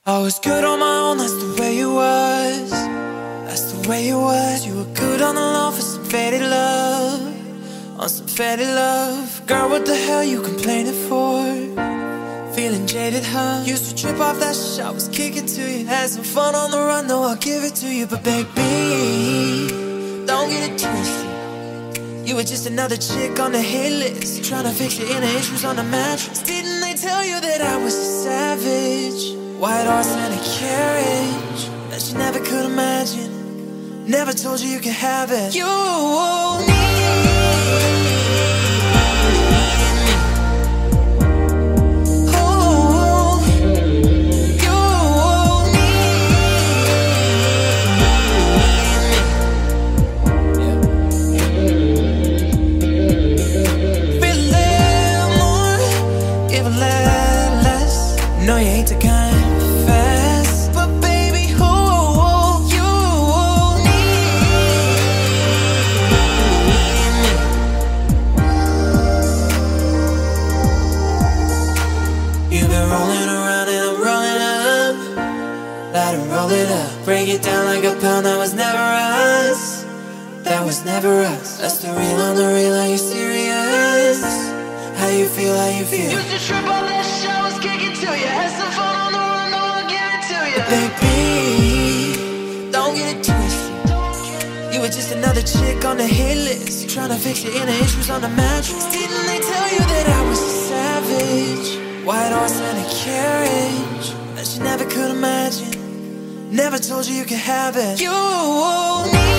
I was good on my own, that's the way it was. That's the way it was. You were good on the lawn for some faded love. On some faded love. Girl, what the hell you complaining for? Feeling jaded, huh? Used to trip off that shit, I was kicking to you. Had some fun on the run, though I'll give it to you. But baby, don't get it twisted. You were just another chick on the hit list, trying to fix your inner issues on the mattress. Didn't they tell you that I was a savage? White horse and a carriage that you never could imagine. Never told you you could have it. You need no, you ain't the kind fast, but baby, who you need me. You've been rolling around and I'm rolling up. Let it roll it up. Break it down like a pound, that was never us. That was never us. That's the real on the real, are you serious? How you feel, how you feel? Used to trip on that shit, I was kicking to you. Had some fun on the run, no, I'll give it to you. Baby, don't get it twisted. You were just another chick on the hit list, trying to fix your inner issues on the mattress. Didn't they tell you that I was a savage? White horse and a carriage that you never could imagine. Never told you you could have it. You need